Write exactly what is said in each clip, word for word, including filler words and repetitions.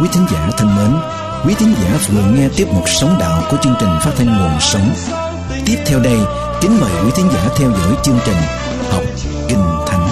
quý thính giả thân mến, quý thính giả vừa nghe tiếp mục Sống Đạo của chương trình phát thanh Nguồn Sống. Tiếp theo đây, kính mời quý thính giả theo dõi chương trình Học Kinh Thánh.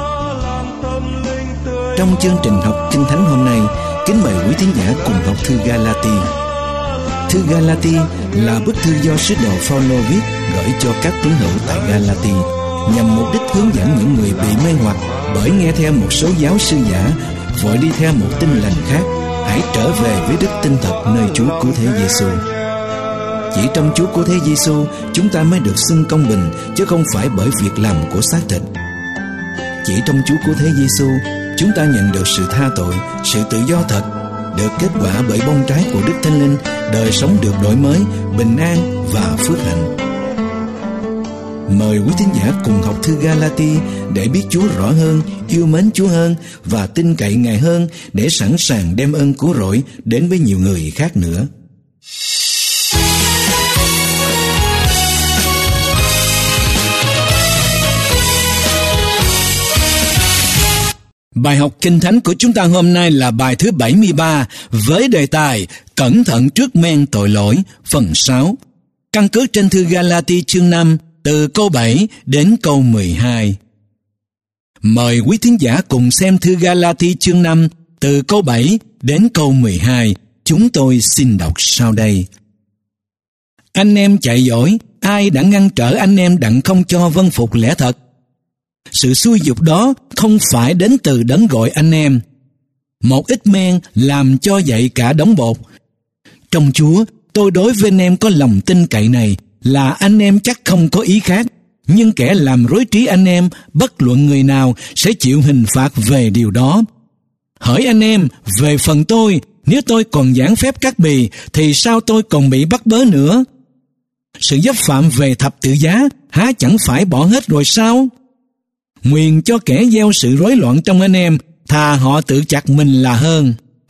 Trong chương trình Học Kinh Thánh hôm nay, kính mời quý thính giả cùng học thư Galati. Thư Galati là bức thư do sứ đồ Phaolô viết gửi cho các tín hữu tại Galati, nhằm mục đích hướng dẫn những người bị mê hoặc bởi nghe theo một số giáo sư giả, vội đi theo một tin lành khác, hãy trở về với đức tin thật nơi Chúa Cứu Thế Giêsu. Chỉ trong Chúa Cứu Thế Giêsu chúng ta mới được xưng công bình, chứ không phải bởi việc làm của xác thịt. Chỉ trong Chúa Cứu Thế Giêsu chúng ta nhận được sự tha tội, sự tự do thật, được kết quả bởi bông trái của Đức Thánh Linh, đời sống được đổi mới, bình an và phước hạnh. Mời quý thính giả cùng học thư Galati để biết Chúa rõ hơn, yêu mến Chúa hơn và tin cậy Ngài hơn, để sẵn sàng đem ơn cứu rỗi đến với nhiều người khác nữa. Bài học Kinh Thánh của chúng ta hôm nay là bài thứ bảy mươi ba với đề tài Cẩn thận trước men tội lỗi, phần sáu. Căn cứ trên thư Galati chương năm, từ câu bảy đến câu mười hai. Mời quý thính giả cùng xem thư Galati chương năm, từ câu bảy đến câu mười hai. Chúng tôi xin đọc sau đây. Anh em chạy giỏi, ai đã ngăn trở anh em đặng không cho vâng phục lẽ thật? Sự xúi giục đó không phải đến từ đấng gọi anh em. Một ít men làm cho dậy cả đống bột. Trong Chúa, tôi đối với anh em có lòng tin cậy này, là anh em chắc không có ý khác, nhưng kẻ làm rối trí anh em, bất luận người nào, sẽ chịu hình phạt về điều đó. Hỡi anh em, về phần tôi, nếu tôi còn giảng phép cắt bì, thì sao tôi còn bị bắt bớ nữa? Sự dấp phạm về thập tự giá, há chẳng phải bỏ hết rồi sao? Nguyền cho kẻ gieo sự rối loạn trong anh em, thà họ tự chặt mình là hơn.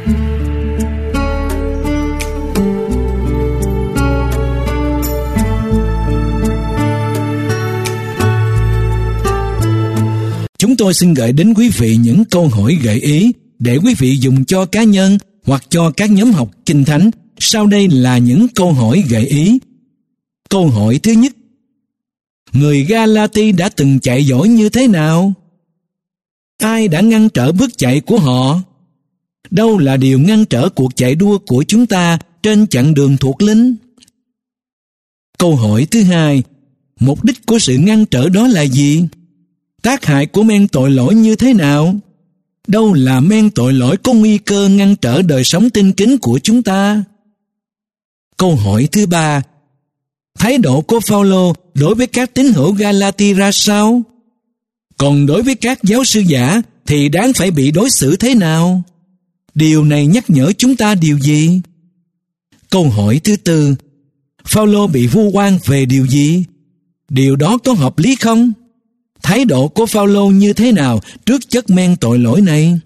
Chúng tôi xin gửi đến quý vị những câu hỏi gợi ý để quý vị dùng cho cá nhân hoặc cho các nhóm học Kinh Thánh. Sau đây là những câu hỏi gợi ý. Câu hỏi thứ nhất: người Galati đã từng chạy giỏi như thế nào? Ai đã ngăn trở bước chạy của họ? Đâu là điều ngăn trở cuộc chạy đua của chúng ta trên chặng đường thuộc linh? Câu hỏi thứ hai: mục đích của sự ngăn trở đó là gì? Tác hại của men tội lỗi như thế nào? Đâu là men tội lỗi có nguy cơ ngăn trở đời sống tin kính của chúng ta? Câu hỏi thứ ba: thái độ của Phaolô đối với các tín hữu Galati ra sao? Còn đối với các giáo sư giả thì đáng phải bị đối xử thế nào? Điều này nhắc nhở chúng ta điều gì? Câu hỏi thứ tư: Phaolô bị vu oan về điều gì? Điều đó có hợp lý không? Thái độ của Phaolô như thế nào trước chất men tội lỗi này?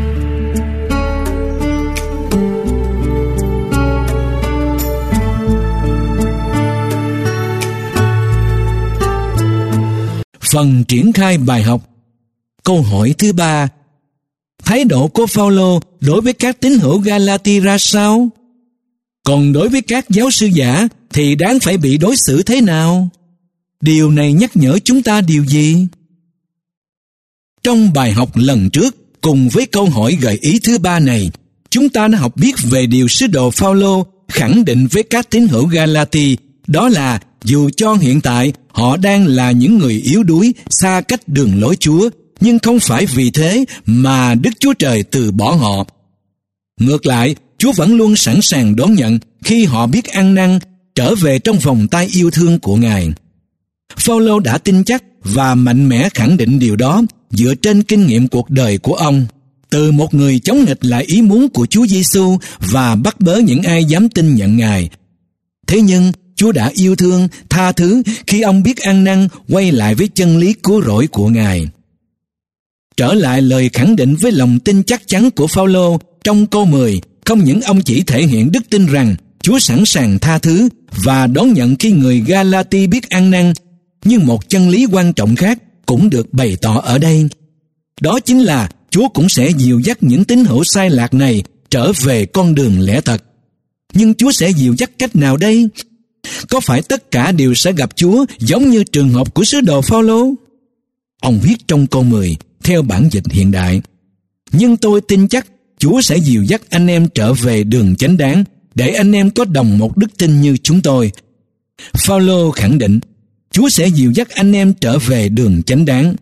Phần triển khai bài học. Câu hỏi thứ ba: thái độ của Phaolô đối với các tín hữu Galati ra sao? Còn đối với các giáo sư giả thì đáng phải bị đối xử thế nào? Điều này nhắc nhở chúng ta điều gì? Trong bài học lần trước, cùng với câu hỏi gợi ý thứ ba này, chúng ta đã học biết về điều sứ đồ Phaolô khẳng định với các tín hữu Galati, đó là dù cho hiện tại họ đang là những người yếu đuối, xa cách đường lối Chúa, nhưng không phải vì thế mà Đức Chúa Trời từ bỏ họ. Ngược lại, Chúa vẫn luôn sẵn sàng đón nhận khi họ biết ăn năn, trở về trong vòng tay yêu thương của Ngài. Phaolô đã tin chắc và mạnh mẽ khẳng định điều đó dựa trên kinh nghiệm cuộc đời của ông, từ một người chống nghịch lại ý muốn của Chúa Giêsu và bắt bớ những ai dám tin nhận Ngài. Thế nhưng Chúa đã yêu thương, tha thứ khi ông biết ăn năn, quay lại với chân lý cứu rỗi của Ngài. Trở lại lời khẳng định với lòng tin chắc chắn của Phaolô trong câu mười, không những ông chỉ thể hiện đức tin rằng Chúa sẵn sàng tha thứ và đón nhận khi người Galati biết ăn năn, nhưng một chân lý quan trọng khác cũng được bày tỏ ở đây. Đó chính là Chúa cũng sẽ dìu dắt những tín hữu sai lạc này trở về con đường lẽ thật. Nhưng Chúa sẽ dìu dắt cách nào đây? Có phải tất cả đều sẽ gặp Chúa giống như trường hợp của sứ đồ Phao-lô? Ông viết trong câu mười theo bản dịch hiện đại: nhưng tôi tin chắc Chúa sẽ dìu dắt anh em trở về đường chánh đáng, để anh em có đồng một đức tin như chúng tôi. Phao-lô khẳng định Chúa sẽ dìu dắt anh em trở về đường chánh đáng.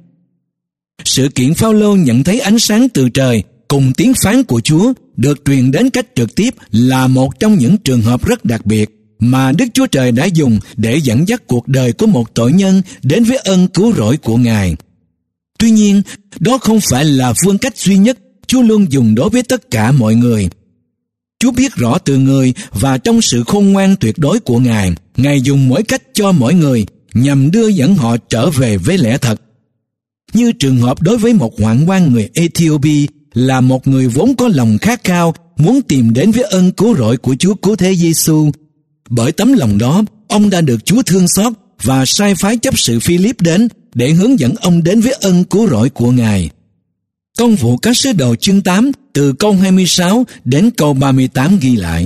Sự kiện Phao-lô nhận thấy ánh sáng từ trời cùng tiếng phán của Chúa được truyền đến cách trực tiếp là một trong những trường hợp rất đặc biệt mà Đức Chúa Trời đã dùng để dẫn dắt cuộc đời của một tội nhân đến với ân cứu rỗi của Ngài. Tuy nhiên, đó không phải là phương cách duy nhất Chúa luôn dùng đối với tất cả mọi người. Chúa biết rõ từ người, và trong sự khôn ngoan tuyệt đối của Ngài, Ngài dùng mỗi cách cho mỗi người nhằm đưa dẫn họ trở về với lẽ thật. Như trường hợp đối với một hoạn quan người Ethiopia, là một người vốn có lòng khát khao muốn tìm đến với ân cứu rỗi của Chúa Cứu Thế Giêsu. Bởi tấm lòng đó, ông đã được Chúa thương xót và sai phái chấp sự Philip đến để hướng dẫn ông đến với ân cứu rỗi của Ngài. Công vụ các sứ đồ chương tám từ câu hai mươi sáu đến câu ba mươi tám ghi lại: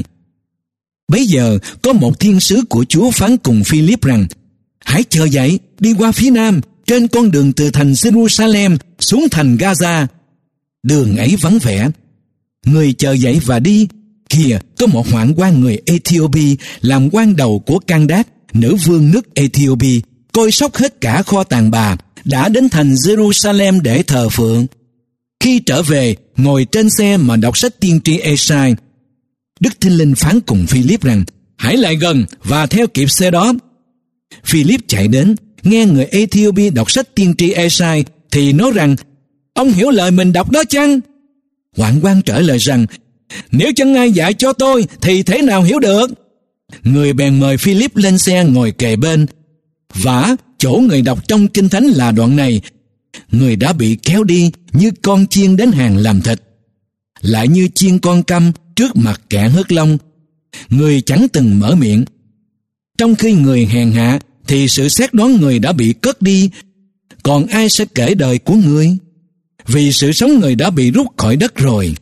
bấy giờ có một thiên sứ của Chúa phán cùng Philip rằng: hãy chờ dậy, đi qua phía nam, trên con đường từ thành Jerusalem xuống thành Gaza. Đường ấy vắng vẻ. Người chờ dậy và đi. Kìa, có một hoạn quan người Ethiopia làm quan đầu của Candace, nữ vương nước Ethiopia, coi sóc hết cả kho tàng bà, đã đến thành Jerusalem để thờ phượng. Khi trở về, ngồi trên xe mà đọc sách tiên tri Esai, Đức Thánh Linh phán cùng Philip rằng: hãy lại gần và theo kịp xe đó. Philip chạy đến, nghe người Ethiopia đọc sách tiên tri Esai, thì nói rằng: ông hiểu lời mình đọc đó chăng? Hoạn quan trả lời rằng: nếu chẳng ai dạy cho tôi thì thế nào hiểu được? Người bèn mời Philip lên xe ngồi kề bên. Vả, chỗ người đọc trong Kinh Thánh là đoạn này: người đã bị kéo đi như con chiên đến hàng làm thịt, lại như chiên con câm trước mặt kẻ hớt lông. Người chẳng từng mở miệng. Trong khi người hèn hạ thì sự xét đoán người đã bị cất đi. Còn ai sẽ kể đời của người? Vì sự sống người đã bị rút khỏi đất rồi.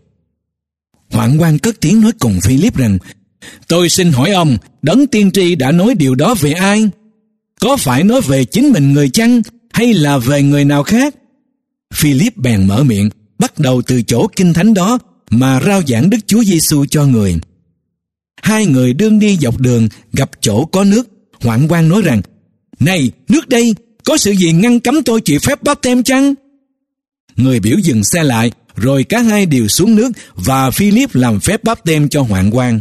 Hoạn quan cất tiếng nói cùng Philip rằng: tôi xin hỏi ông, đấng tiên tri đã nói điều đó về ai? Có phải nói về chính mình người chăng, hay là về người nào khác? Philip bèn mở miệng, bắt đầu từ chỗ Kinh Thánh đó mà rao giảng Đức Chúa Giêsu cho người. Hai người đương đi dọc đường, gặp chỗ có nước. Hoạn quan nói rằng: này, nước đây, có sự gì ngăn cấm tôi chịu phép báp têm chăng? Người biểu dừng xe lại, rồi cả hai đều xuống nước và Philip làm phép báp têm cho hoạn quan.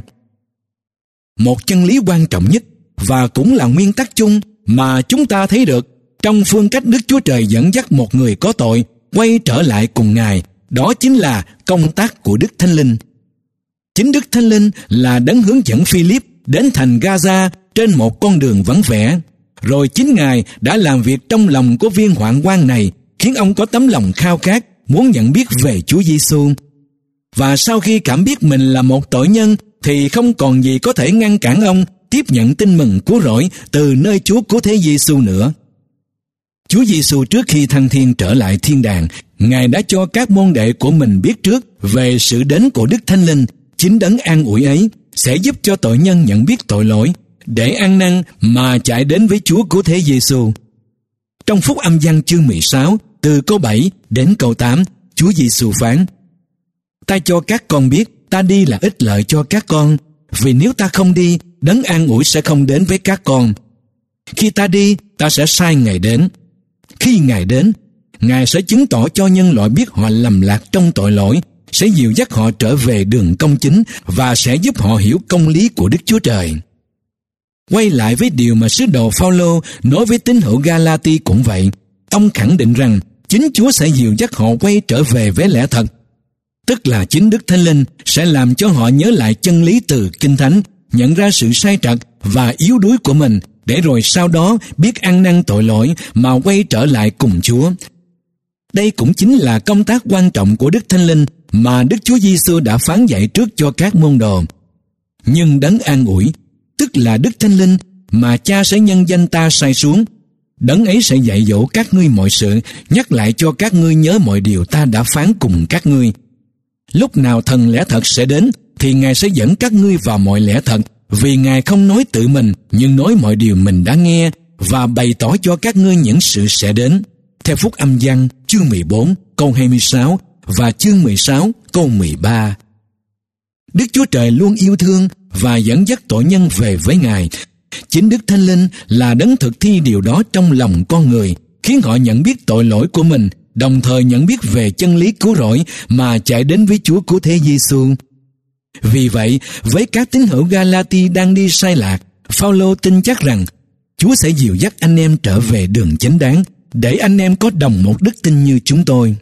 Một chân lý quan trọng nhất và cũng là nguyên tắc chung mà chúng ta thấy được trong phương cách Đức Chúa Trời dẫn dắt một người có tội quay trở lại cùng Ngài, đó chính là công tác của Đức Thánh Linh. Chính Đức Thánh Linh là đấng hướng dẫn Philip đến thành Gaza trên một con đường vắng vẻ. Rồi chính Ngài đã làm việc trong lòng của viên hoạn quan này, khiến ông có tấm lòng khao khát muốn nhận biết về Chúa Giêsu. Và sau khi cảm biết mình là một tội nhân, thì không còn gì có thể ngăn cản ông tiếp nhận tin mừng cứu rỗi từ nơi Chúa Cứu Thế Giêsu nữa. Chúa Giêsu trước khi thăng thiên trở lại thiên đàng, Ngài đã cho các môn đệ của mình biết trước về sự đến của Đức Thánh Linh. Chính đấng an ủi ấy sẽ giúp cho tội nhân nhận biết tội lỗi, để ăn năn mà chạy đến với Chúa Cứu Thế Giêsu. Trong Phúc Âm Giăng chương mười sáu, từ câu bảy đến câu tám, Chúa Giêsu phán: ta cho các con biết ta đi là ích lợi cho các con, vì nếu ta không đi, đấng an ủi sẽ không đến với các con. Khi ta đi, ta sẽ sai Ngài đến. Khi Ngài đến, Ngài sẽ chứng tỏ cho nhân loại biết họ lầm lạc trong tội lỗi, sẽ dìu dắt họ trở về đường công chính và sẽ giúp họ hiểu công lý của Đức Chúa Trời. Quay lại với điều mà sứ đồ Phao-lô nói với tín hữu Ga-la-ti cũng vậy. Ông khẳng định rằng chính Chúa sẽ dìu dắt họ quay trở về với lẽ thật. Tức là chính Đức Thánh Linh sẽ làm cho họ nhớ lại chân lý từ Kinh Thánh, nhận ra sự sai trật và yếu đuối của mình, để rồi sau đó biết ăn năn tội lỗi mà quay trở lại cùng Chúa. Đây cũng chính là công tác quan trọng của Đức Thánh Linh mà Đức Chúa Giêsu đã phán dạy trước cho các môn đồ. Nhưng đấng an ủi, tức là Đức Thánh Linh mà Cha sẽ nhân danh ta sai xuống, đấng ấy sẽ dạy dỗ các ngươi mọi sự, nhắc lại cho các ngươi nhớ mọi điều ta đã phán cùng các ngươi. Lúc nào thần lẽ thật sẽ đến, thì Ngài sẽ dẫn các ngươi vào mọi lẽ thật, vì Ngài không nói tự mình, nhưng nói mọi điều mình đã nghe, và bày tỏ cho các ngươi những sự sẽ đến. Theo Phúc Âm Giăng, chương mười bốn, câu hai mươi sáu, và chương mười sáu, câu mười ba. Đức Chúa Trời luôn yêu thương và dẫn dắt tội nhân về với Ngài. Chính Đức Thánh Linh là đấng thực thi điều đó trong lòng con người, khiến họ nhận biết tội lỗi của mình, đồng thời nhận biết về chân lý cứu rỗi mà chạy đến với Chúa cứu thế Giêsu. Vì vậy, với các tín hữu Ga-la-ti đang đi sai lạc, Phao-lô tin chắc rằng Chúa sẽ dìu dắt anh em trở về đường chánh đáng, để anh em có đồng một đức tin như chúng tôi.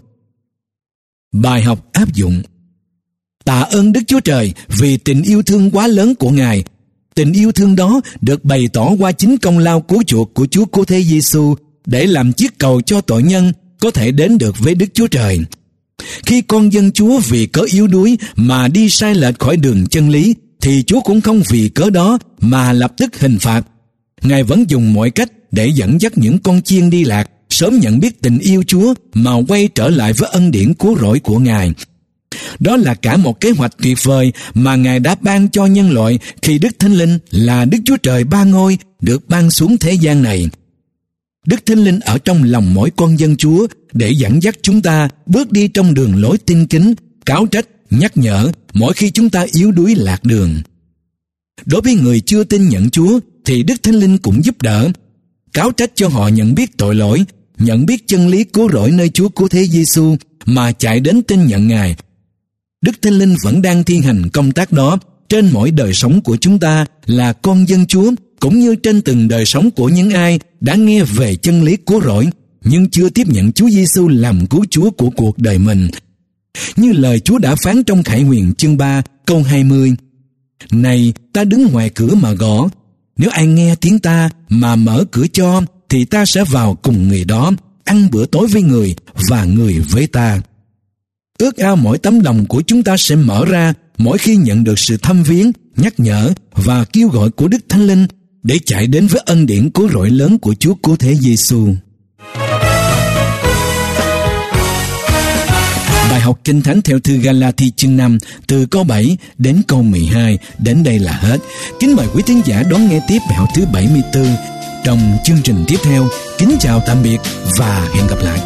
Bài học áp dụng. Tạ ơn Đức Chúa Trời vì tình yêu thương quá lớn của Ngài. Tình yêu thương đó được bày tỏ qua chính công lao cứu chuộc của Chúa cứu thế Giêsu, để làm chiếc cầu cho tội nhân có thể đến được với Đức Chúa Trời. Khi con dân Chúa vì cớ yếu đuối mà đi sai lệch khỏi đường chân lý, thì Chúa cũng không vì cớ đó mà lập tức hình phạt. Ngài vẫn dùng mọi cách để dẫn dắt những con chiên đi lạc sớm nhận biết tình yêu Chúa mà quay trở lại với ân điển cứu rỗi của Ngài. Đó là cả một kế hoạch tuyệt vời mà Ngài đã ban cho nhân loại khi Đức Thánh Linh là Đức Chúa Trời ba ngôi được ban xuống thế gian này. Đức Thánh Linh ở trong lòng mỗi con dân Chúa để dẫn dắt chúng ta bước đi trong đường lối tin kính, cáo trách, nhắc nhở mỗi khi chúng ta yếu đuối lạc đường. Đối với người chưa tin nhận Chúa thì Đức Thánh Linh cũng giúp đỡ, cáo trách cho họ nhận biết tội lỗi, nhận biết chân lý cứu rỗi nơi Chúa cứu thế Giêsu mà chạy đến tin nhận Ngài. Đức Thánh Linh vẫn đang thi hành công tác đó trên mỗi đời sống của chúng ta là con dân Chúa, cũng như trên từng đời sống của những ai đã nghe về chân lý cứu rỗi nhưng chưa tiếp nhận Chúa Giêsu làm cứu Chúa của cuộc đời mình. Như lời Chúa đã phán trong Khải Huyền chương ba câu hai mươi: Này, ta đứng ngoài cửa mà gõ, nếu ai nghe tiếng ta mà mở cửa cho, thì ta sẽ vào cùng người đó, ăn bữa tối với người và người với ta. Ước ao mỗi tấm lòng của chúng ta sẽ mở ra mỗi khi nhận được sự thăm viếng, nhắc nhở và kêu gọi của Đức Thánh Linh để chạy đến với ân điển cứu rỗi lớn của Chúa cứu thế Giêsu. Bài học Kinh Thánh theo thư Ga-la-thi chương năm từ câu bảy đến câu mười hai đến đây là hết. Kính mời quý thính giả đón nghe tiếp bài học thứ bảy mươi tư trong chương trình tiếp theo. Kính chào tạm biệt và hẹn gặp lại.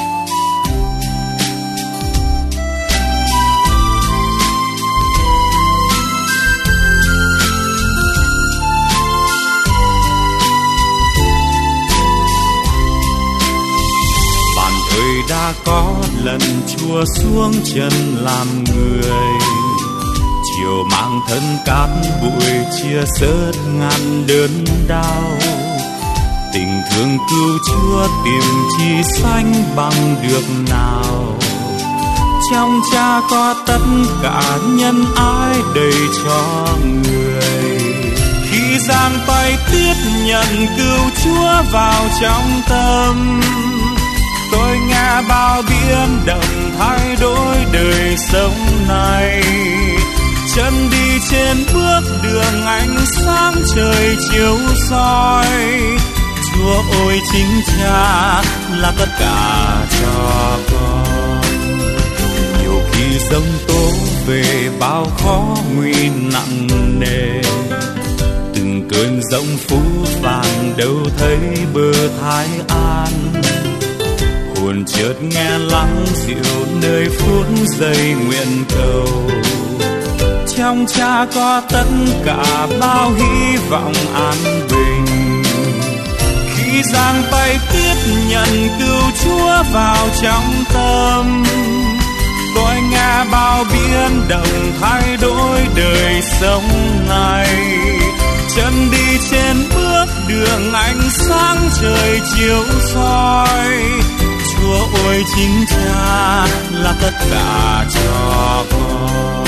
Đã có lần Chúa xuống chân làm người, chiều mang thân cát bụi chia sớt ngàn đớn đau. Tình thương cứu Chúa tìm chi sánh bằng được nào, trong Cha có tất cả nhân ái đầy cho người. Khi giang tay tiếp nhận cứu Chúa vào trong tâm, tôi nghe bao biến động thay đổi đời sống này. Chân đi trên bước đường ánh sáng trời chiếu soi. Chúa ôi chính Cha là tất cả cho con. Nhiều khi giông tố về bao khó nguy nặng nề, từng cơn giông phũ phàng đâu thấy bờ thái an. Hồn chợt nghe lắng dịu nơi phút giây nguyện cầu, trong Cha có tất cả bao hy vọng an bình. Khi giang tay tiếp nhận cứu Chúa vào trong tâm, tôi nghe bao biến động thay đổi đời sống này. Chân đi trên bước đường ánh sáng trời chiếu soi. Chúa ôi chính Cha là tất cả cho con.